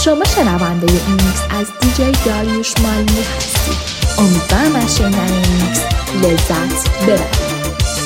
شما شنونده این میکس از دیجی داریوش مالی هستید. امیدوارم از شنیدن این میکس لذت ببرید.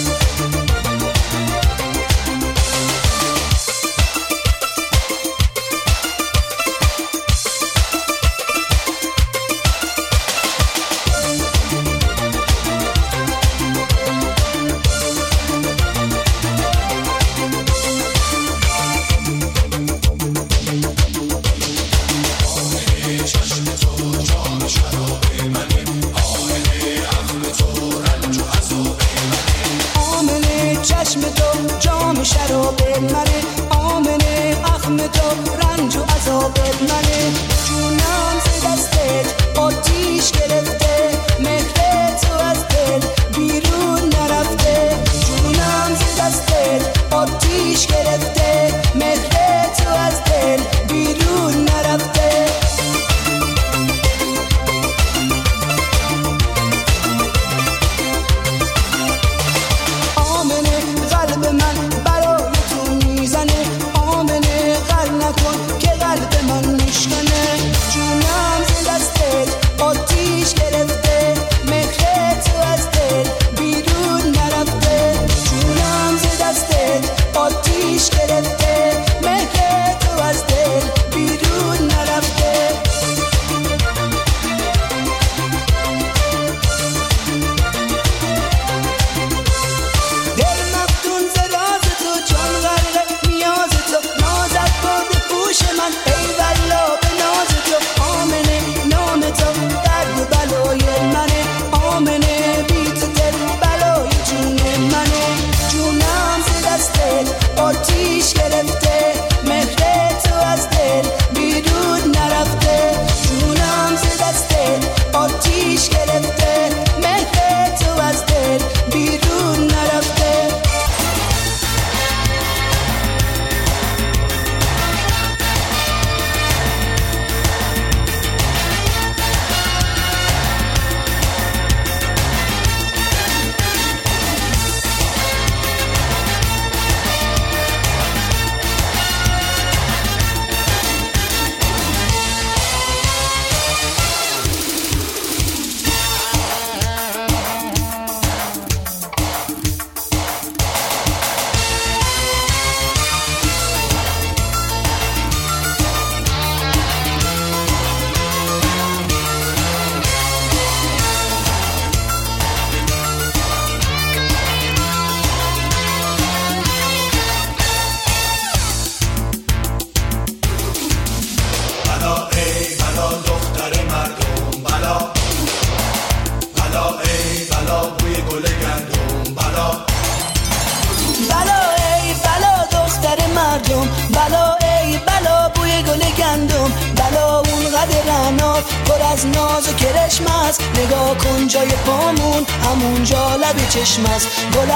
نگاه کن جای پامون همونجا لب چشم است.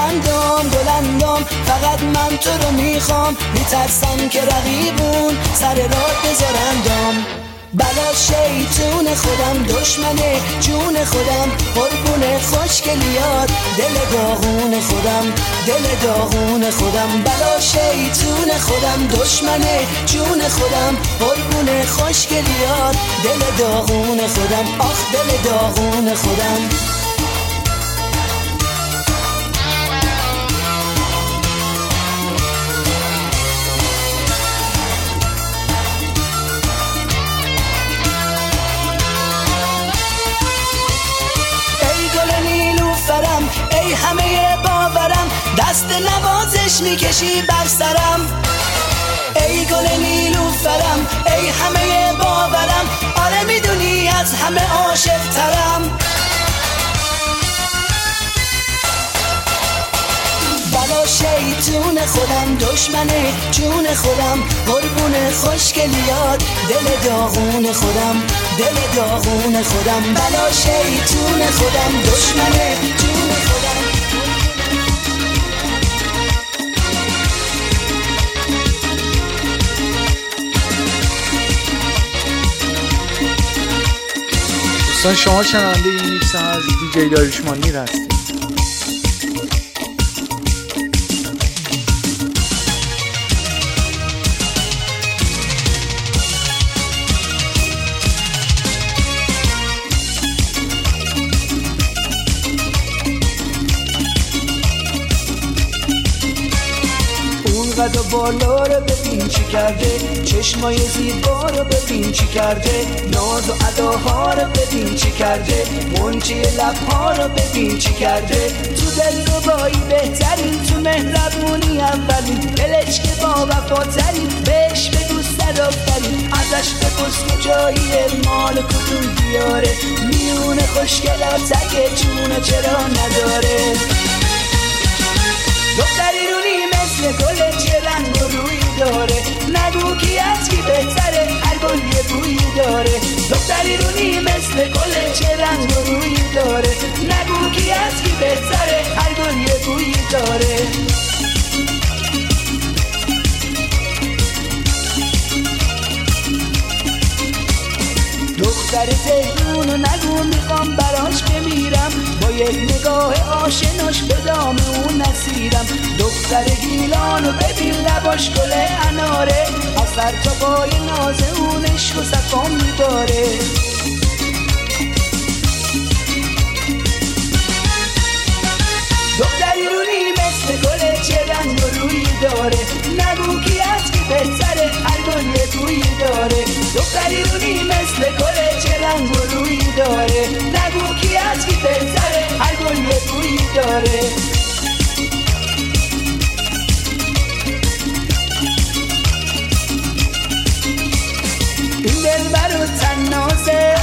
گلندام فقط من تو رو میخوام، میترسم که رقیبون سر راه بذارندام. بلا شیطون خودم، دشمن جون خودم، قربون خوشگلیات دل داغون خودم. بلا شیطون خودم، دشمن جون خودم، قربون خوشگلیات دل داغون خودم. آخ دل داغون خودم. ای همه باورم، دست نوازش میکشی بر سرم. ای گل نیلوفرم، ای همه باورم، آره میدونی از همه عاشق ترم. بلا شیطون خودم، دشمن جون خودم، قربون خوشگلیات دل داغون خودم. بلا شیطون خودم، دشمن جون خودم. دوستان شما شنونده این میکس از دیجی داریوش مالی هستید. قد و بالا رو ببین چی کرده، چشمای زیبا رو ببین چی کرده، ناز و اداها رو ببین چی کرده، منچه لبها رو ببین چی کرده. تو دلربایی بهترین، تو مهربونی اولین، دلش که با وفاترین، بهش بگو سرآفرین. ازش بپرس کجاییه، مال کدوم دیاره، میونه خوشگلات اگه جونه چرا نداره. دختری رونی مثل گل چه رنگ و روی داره، نگو کی از کی بهتره، هر گل یه بویی داره. دختری رونی مثل گل چه رنگ و روی داره، نگو کی از کی بهتره، هر گل یه بویی داره. دختر تهرونو نگو میخوام براش بمیرم، با یک نگاه آشناش به دام اون نسیرم. دختر گیلانو ببین لباش گل اناره، از سر تا پای ناز اون عشق و صفا میباره. دختری رونی مثل گل چه رنگ و روی داره، نگو کی از کی بهتره، هر گل یه بویی داره. دختری رونی مثل گل چه رنگ و روی داره، نگو کی از کی بهتره، هر گل یه بویی داره. این دلبر و تنازه،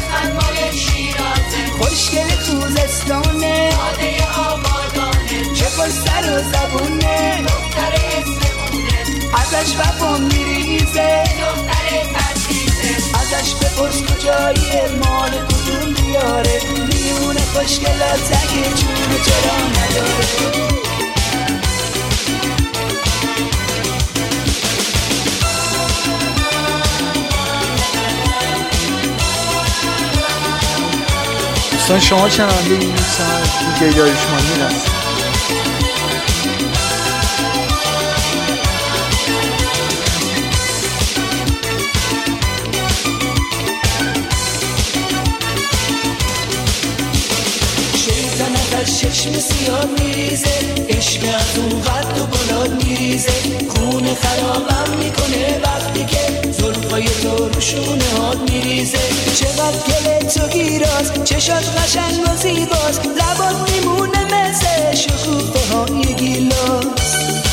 خوشگل خوزستانه، چه خوش سر و زبونه، ازش وفا میریزه، ازش بپرس کجاییه، مال کدوم دیاره، میونه خوشگلات اگه جونه چرا نداره. دوستان شما شنونده این میکس از دیجی داریوشمانی هست. از چشم سیاه میریزه، عشق از اون قد و بلاد میریزه، خون خرابم میکنه وقتی که زلفای تو رو شونه هات میریزه. چقدر گل تو گیراز، چشات قشنگ و زیباست، لبات میمونه مثل شکوفه های گیلاس.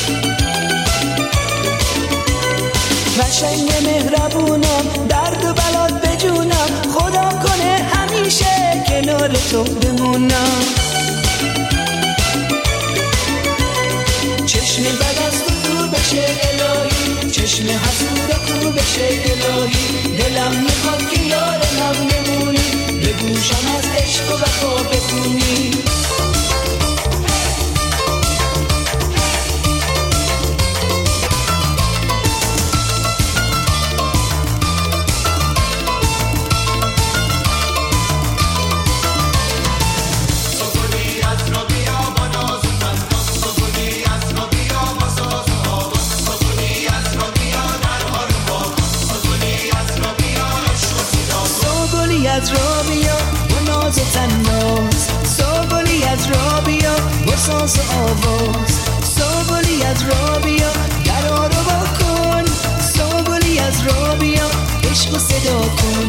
قشنگ مهربونم، درد و بلات بجونم، خدا کنه همیشه کنار تو بمونم. چشم بد از تو دور بشه الهی، چشم حسود کو بشه الهی، دلم میخواد که یار من بمونی، به گوشم از عشق و وفا بخونی. از را بیا و ناز و تناز، سوگلی از را بیا و ساز و آواز، سوگلی از را بیا درا رو بکن، سوگلی از را بیا عشق و صدا کن.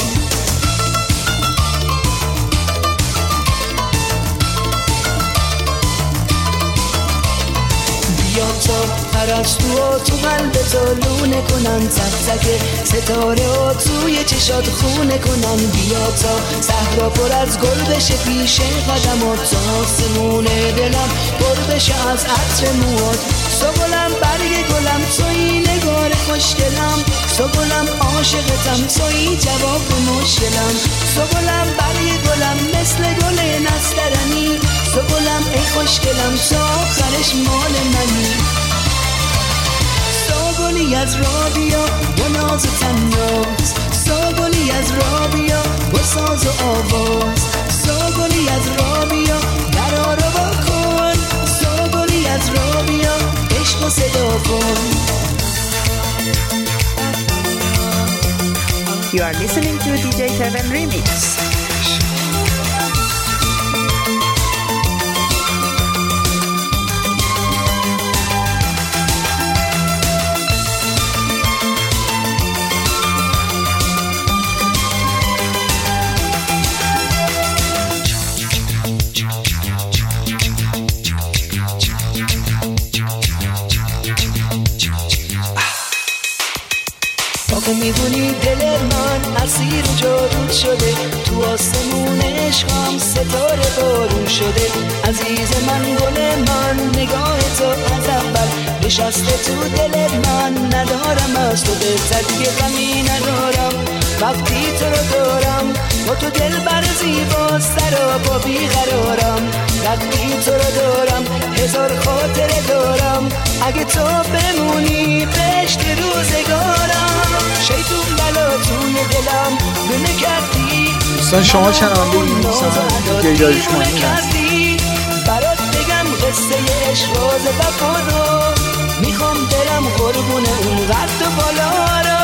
بیا تا پرستوها تو قلب تو لونه کنن، تک تک ستاره ها توی چشات خونه کنن. بیا تا صحرا پر از گل بشه پیش قدمات، تا آسمون دلم پر بشه از عطر موات. سوگلم برگ گلم توی نگار خوشگلم، سوگلم عاشقتم توی جواب مشکلم. سوگلم برگ گلم مثل گل نسترنی، سوگلم ای خوشگلم تا آخرش مال منی. سوگلی از را بیا و ناز و تناز، سوگلی از را بیا و ساز و آواز، سوگلی از را بیا درا رو بکن، سوگلی از را بیا عشق و صدا کن. You are listening to DJ Kevin Remix. تو میدونی دل من اسیر جادو شده، تو آسمون عشقم ستاره بارون شده. عزیز من گل من نگاه تو از اول نشسته تو دل من، ندارم از تو بهتر دیگه غمی ندارم وقتی تو رو دارم. با تو دل بر زیبا سرا بیقرارم، وقتی تو رو دارم هزار خاطره دارم. اگه تو بمونی بهشت روزگارم، شیطون بلا توی دلم بونه کردی. دوستان شما شنونده این میکس از دیجی داریوشمانی هستید. برات بگم قصه عشق راز وفا رو، میخوام برم قربون اون قد و بالا رو.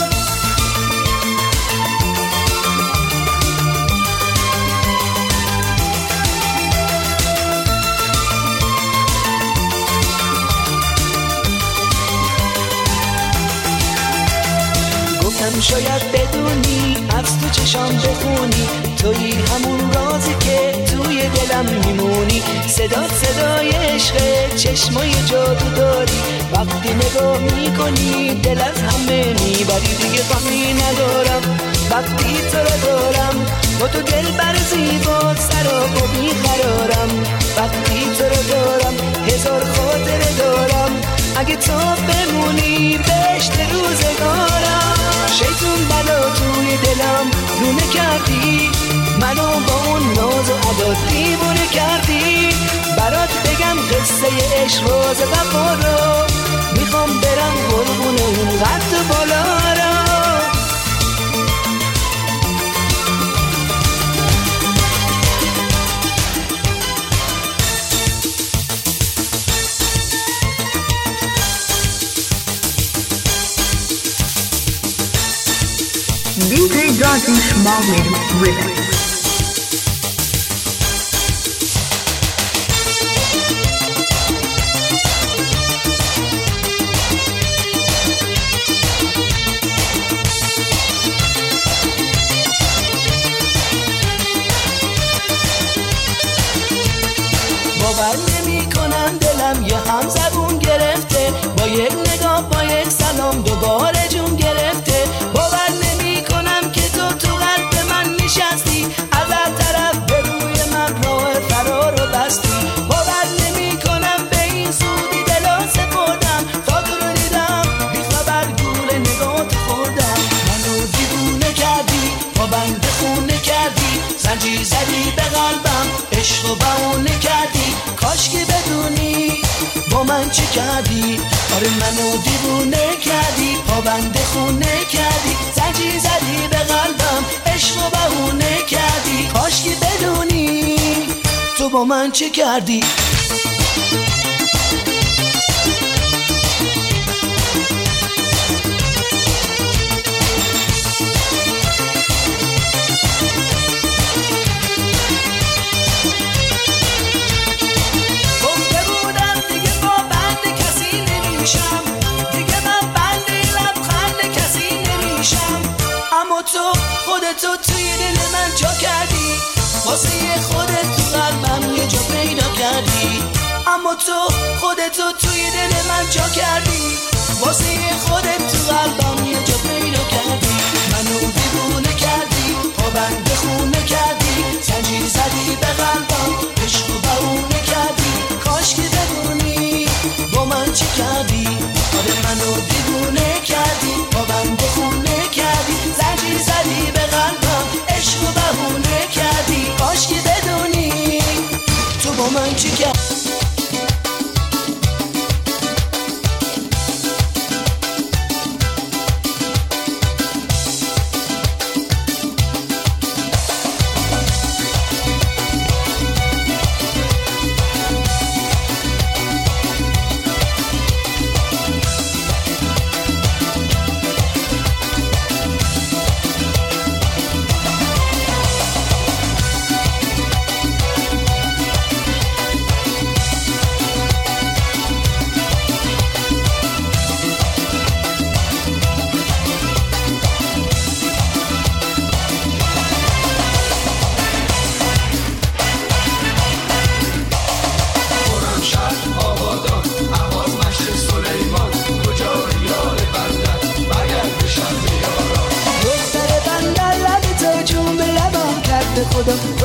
شاید بدونی از تو چشام بخونی، تویی همون رازی که توی دلم میمونی. صدای عشقه، چشمای جادو داری، وقتی نگاه میکنی دل از همه میبری. دیگه غمی ندارم وقتی تو رو دارم، با تو دل بر زیبا سرا بیقرارم. وقتی تو رو دارم هزار خاطره دارم، اگه تو بمونی بهشت روزگارم. شیطون بلا توی دلم رونه کردی، منو با اون ناز و عدا دیوونه کردی. برات بگم قصه عشق راز وفا رو، میخوام برم قربون اون قد بالا رو. DJ Darushmani Remix. باور نمی کنم دلم یه هم زبون گرفته، با یک نگاه با یک سلام دوباره جون گرفته. باور نمی کنم که تو قلب من نشستی، از هر طرف به روی من راه فرار رو بستی. باور نمی کنم به این سودی دلا سپردم، تا تو رو دیدم بی خبر گول نگات خوردم. منو دیوونه کردی، پابند خونه کردی، زنجیر زدی به قلبم، عشق و بهونه کردی. کاش که بدونی با من چی کردی. آره منو دیوونه کردی، پابند خونه کردی، زنجیر زدی به قلبم، عشق و بهونه کردی. کاش که بدونی تو با من چی کردی. تو خودتو توی دل من جا کردی، واسه خودت تو قلبم یه جا پیدا کردی. اما تو خودتو توی دل من جا کردی، واسه خودت تو قلبم یه جا پیدا کردی. منو دیوونه کردی، پابند خونه کردی، زنجیر زدی به قلبم، عشق و بهونه کردی. کاش که بدونی با من چی کردی. آره منو دیوونه کردی، پابند خونه کردی، زنجیر زدی به قلبم، عشق و بهونه کردی. کاش که بدونی تو با من چی کردی.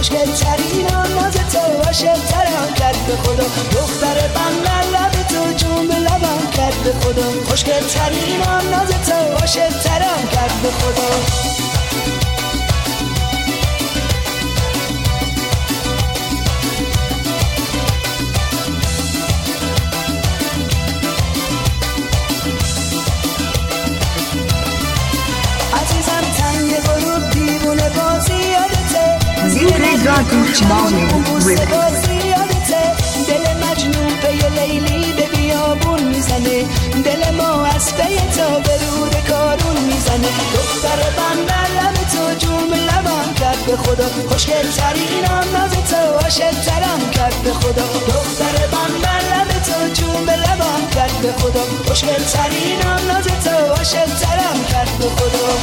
خوشگل‌ترینم ناز تو عاشق‌ترم کرد به خدا دختر بندر لب تو جون به لبم کرد به خدا خوشگل‌ترینم ناز تو عاشق‌ترم کرد به خدا دل مجنون پی لیلی به بیابون میزنه دل ما از پی تو به رود کارون میزنه دختر بندر لب تو جون به لبم کرد به خدا خوشگل‌ترینم ناز تو عاشق‌ترم کرد به خدا دختر بندر لب تو جون به لبم کرد به خدا خوشگل‌ترینم ناز تو عاشق‌ترم کرد به خدا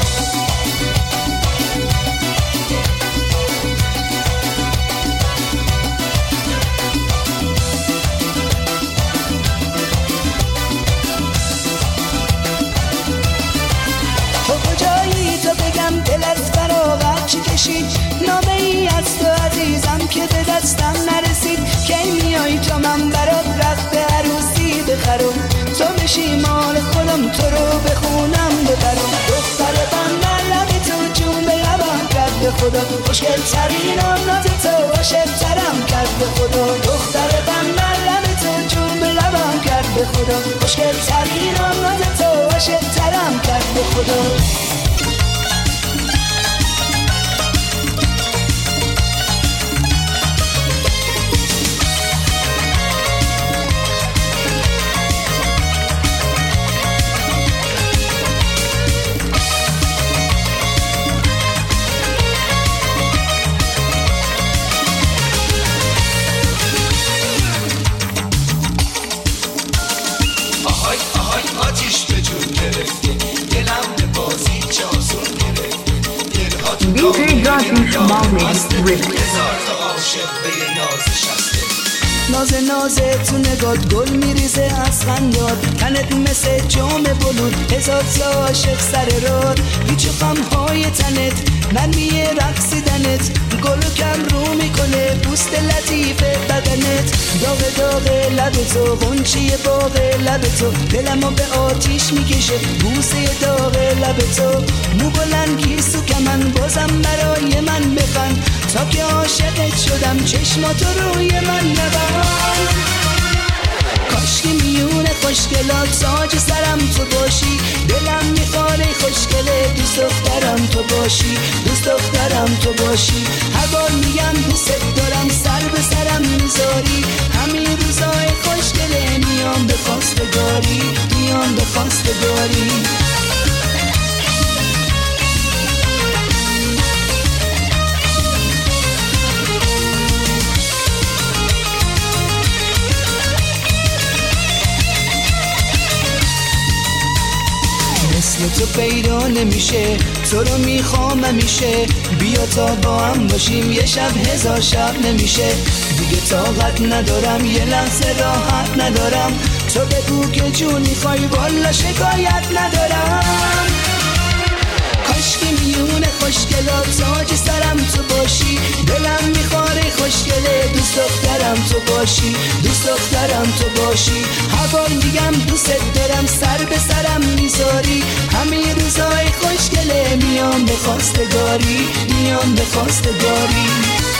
دل از فراغت چی کشید نامه ای از تو عزیزم که به دستم نرسید کی میای تا من برات رخت عروسی بخرم تو بشی مال خودم تو رو بخونم ببرم دختر بندر لب تو جون به لبم کرد به خدا خوشگل‌ترینم ناز تو عاشق‌ترم کرد به خدا دختر بندر لب تو جون به لبم کرد به خدا خوشگل‌ترینم ناز تو عاشق‌ترم کرد به خدا DJ Dotun Mountain River. نازه تو نگات گل میریزه از خندات تنت مثل جام بلود هزار تا عاشق سر راد هیچ غمهای تنت نرمی رقصیدنت گل و کم رو میکنه بوست لطیف بدنت داغ لب تو غنچه باغ لب تو دلمو به آتیش میکشه بوسه داغ لب تو مو بلند گیسو که من بازم برای من بخند تا که عاشقت شدم چشماتو روی من نبند کاش که میونه خوشگلات ساج سرم تو باشی دلم میخواره خوشگله دوست دخترم تو باشی دوست دخترم تو باشی هر بار میگم دوست دارم سر به سرم میذاری همین روزای خوشگله میام به خواستگاری میام به خواستگاری مثل تو پیدا نمیشه تو رو میخوام همیشه بیا تا با هم باشیم یه شب هزار شب نمیشه دیگه طاقت ندارم یه لحظه راحت ندارم تو بگو که جون میخوای والا شکایت ندارم کاش که میونه خوشگلات تاج سرم تو باشی دلم میخواره خوشگله دوست دخترم تو باشی دوست دخترم تو باشی هر بار میگم دوست دارم سر به سرم میذاری همین روزای خوشگله میام به خواستگاری میام به خواستگاری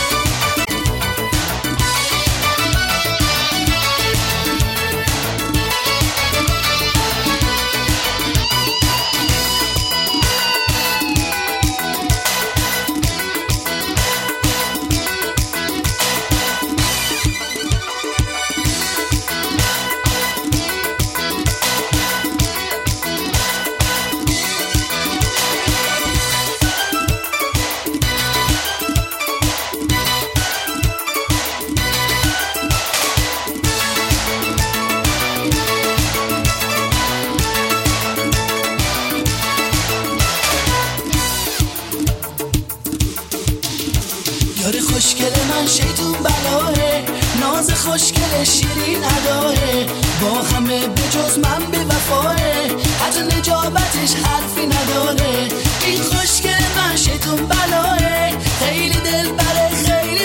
خوشگل من شیطون بلاه ناز خوشگل شیرین اداه با همه به جز من به وفاه حتی نجابتش حرفی نداره این خوشگل من شیطون بلاه خیلی دل بره خیلی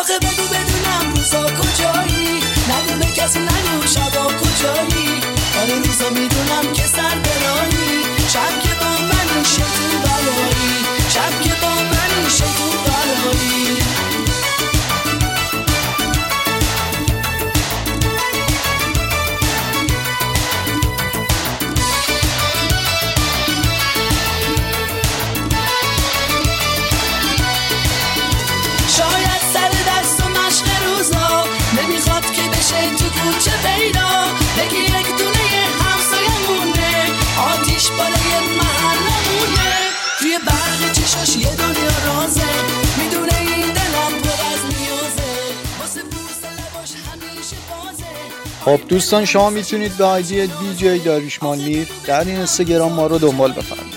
آخه بگو بدونم روزا کجایی، نگو به کسی نگو شبا کجایی. آره روزا میدونم که سر برایی، شب که با من میشه تو بلایی، شب که با من میشه تو بلایی. شاید سر دست و مشق روزا نمیخواد که بشه تو کوچه پیدا، بگی یک دونه همسایمونه آتیش بالای محلمونه، توی برق چشاش یه دنیا رازه، میدونه این دلم پر از نیازه، واسه بوس لباش همیشه بازه. خب دوستان شما میتونید به آیدی DJ داریوش مانلیر در این اینستاگرام ما رو دنبال بفرمایید.